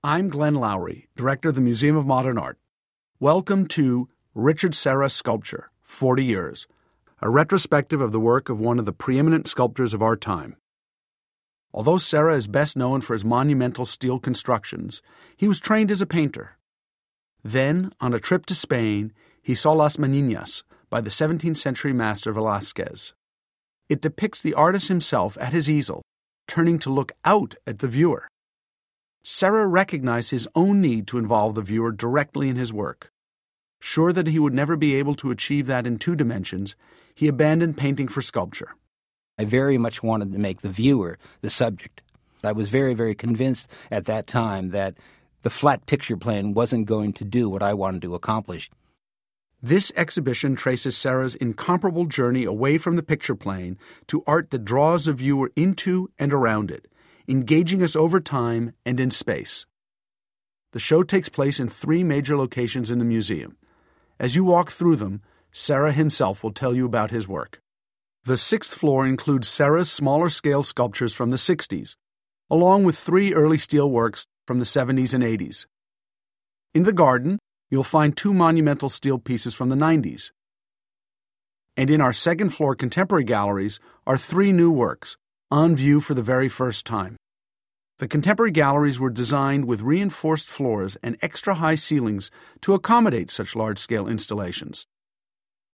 I'm Glenn Lowry, Director of the Museum of Modern Art. Welcome to Richard Serra Sculpture, 40 Years, a retrospective of the work of one of the preeminent sculptors of our time. Although Serra is best known for his monumental steel constructions, he was trained as a painter. Then, on a trip to Spain, he saw Las Meninas by the 17th century master Velázquez. It depicts the artist himself at his easel, turning to look out at the viewer. Serra recognized his own need to involve the viewer directly in his work. Sure that he would never be able to achieve that in 2 dimensions, he abandoned painting for sculpture. I very much wanted to make the viewer the subject. I was very, very convinced at that time that the flat picture plane wasn't going to do what I wanted to accomplish. This exhibition traces Serra's incomparable journey away from the picture plane to art that draws the viewer into and around it, engaging us over time and in space. The show takes place in 3 major locations in the museum. As you walk through them, Serra himself will tell you about his work. The 6th floor includes Serra's smaller-scale sculptures from the 60s, along with 3 early steel works from the 70s and 80s. In the garden, you'll find 2 monumental steel pieces from the 90s. And in our 2nd floor contemporary galleries are 3 new works, on view for the very first time. The contemporary galleries were designed with reinforced floors and extra-high ceilings to accommodate such large-scale installations.